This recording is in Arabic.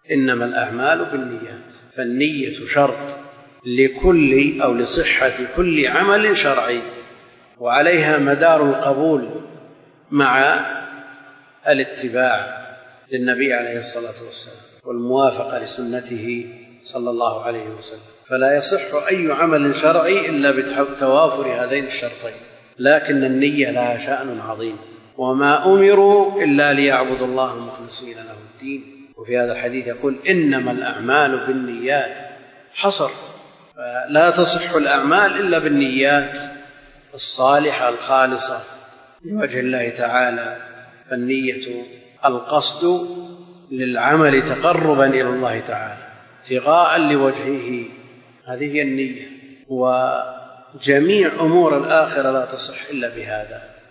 إنما الأعمال بالنيات. فالنية شرط لكل أو لصحة كل عمل شرعي، وعليها مدار القبول مع الاتباع للنبي عليه الصلاة والسلام والموافقة لسنته صلى الله عليه وسلم. فلا يصح أي عمل شرعي إلا بتوافر هذين الشرطين. لكن النية لها شأن عظيم، وما أمروا إلا ليعبدوا الله مخلصين له الدين. وفي هذا الحديث يقول إنما الأعمال بالنيات، حصر، لا تصح الأعمال إلا بالنيات الصالحة الخالصة لوجه الله تعالى. فالنية القصد للعمل تقربا إلى الله تعالى ابتغاء لوجهه، هذه هي النية. وجميع أمور الآخرة لا تصح إلا بهذا.